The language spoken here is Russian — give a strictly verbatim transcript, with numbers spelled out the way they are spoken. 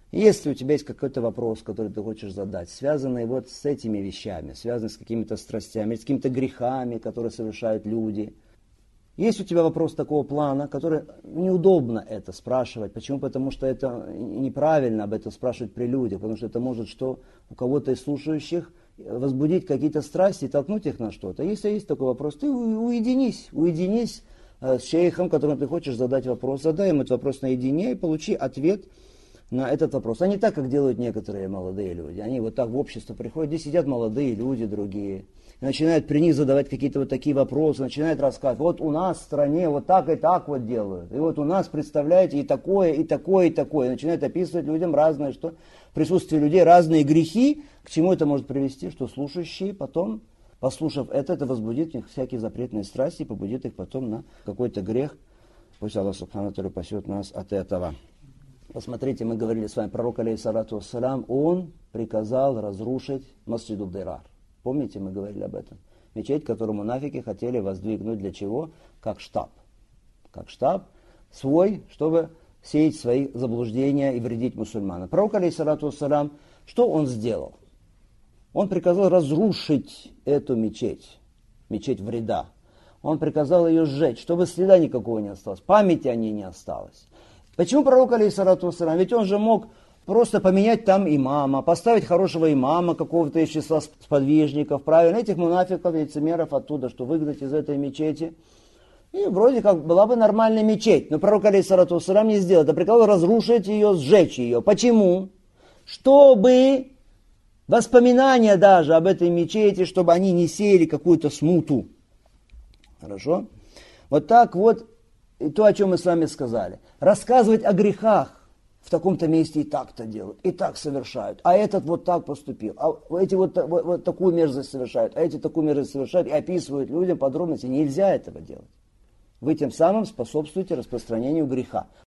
Если у тебя есть какой-то вопрос, который ты хочешь задать, связанный вот с этими вещами, связанный с какими-то страстями, с какими-то грехами, которые совершают люди, есть у тебя вопрос такого плана, который неудобно это спрашивать. Почему? Потому что это неправильно об этом спрашивать при людях, потому что это может что у кого-то из слушающих возбудить какие-то страсти и толкнуть их на что-то. Если есть такой вопрос, ты уединись, уединись с шейхом, которому ты хочешь задать вопрос, задай ему этот вопрос наедине и получи ответ на этот вопрос. А не так, как делают некоторые молодые люди. Они вот так в общество приходят, здесь сидят молодые люди другие, и начинают при них задавать какие-то вот такие вопросы, начинают рассказывать, вот у нас в стране вот так и так вот делают. И вот у нас, представляете, и такое, и такое, и такое. И начинают описывать людям разное, что в присутствии людей разные грехи. К чему это может привести? Что слушающие потом, послушав это, это возбудит в них всякие запретные страсти и побудит их потом на какой-то грех. Пусть Аллах Субхану ва Тааля спасет нас от этого. Посмотрите, мы говорили с вами, пророк, алейхиссалату вассалям, он приказал разрушить Масджид Дирар. Помните, мы говорили об этом? Мечеть, которую мунафики хотели воздвигнуть для чего? Как штаб. Как штаб свой, чтобы сеять свои заблуждения и вредить мусульманам. Пророк, алейхиссалату вассалям, что он сделал? Он приказал разрушить эту мечеть. Мечеть вреда. Он приказал ее сжечь, чтобы следа никакого не осталось. Памяти о ней не осталось. Почему пророк, алейхиссалату вассалям? Ведь он же мог просто поменять там имама, поставить хорошего имама, какого-то из числа сподвижников, правильно, этих мунафиков, лицемеров оттуда, что выгнать из этой мечети. И вроде как была бы нормальная мечеть. Но пророк, алейхиссалату вассалям, не сделал. Это приказал разрушить ее, сжечь ее. Почему? Чтобы воспоминания даже об этой мечети, чтобы они не сеяли какую-то смуту. Хорошо? Вот так вот. И то, о чем мы с вами сказали. Рассказывать о грехах в таком-то месте и так-то делают, и так совершают, а этот вот так поступил, а эти вот, вот, вот такую мерзость совершают, а эти такую мерзость совершают, и описывают людям подробности. Нельзя этого делать. Вы тем самым способствуете распространению греха.